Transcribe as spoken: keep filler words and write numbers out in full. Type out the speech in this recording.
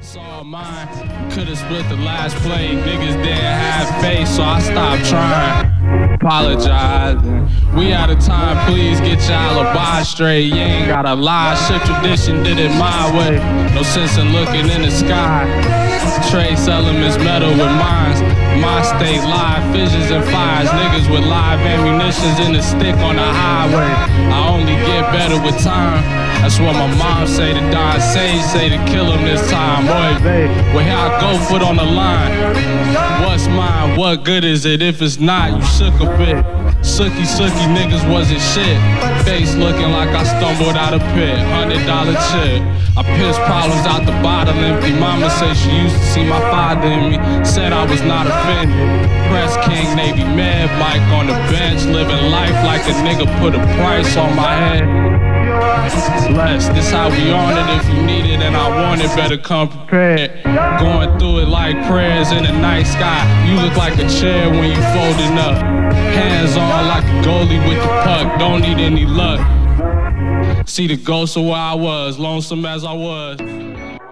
Saw mine, could've split the last play. Niggas didn't have faith, so I stopped trying. Apologizing. We out of time, please get your alibi straight. You ain't gotta lie, shit tradition did it my way. No sense in looking in the sky. Trace elements metal with mines. My state live, fissions and fires. Niggas with live ammunitions in the stick on the highway. I only get better with time. That's what my mom say. The Don Sage say to kill him this time. Boy, babe, well here I go, foot on the line. What's mine? What good is it if it's not? You shook a bit. Sookie, sookie niggas wasn't shit. Face looking like I stumbled out a pit. Hundred dollar chip. I pissed problems out the bottle empty. Mama say she used to see my father in me. Said I was not offended. Press King, Navy Med, Mike on the bench. Living life like a nigga put a price on my head. Blessed, this how we on it. If you need it and I want it, better come prepared. Going through it like prayers in the night sky. You look like a chair when you folding up. Hands on like a goalie with the puck. Don't need any luck. See the ghost of where I was, lonesome as I was.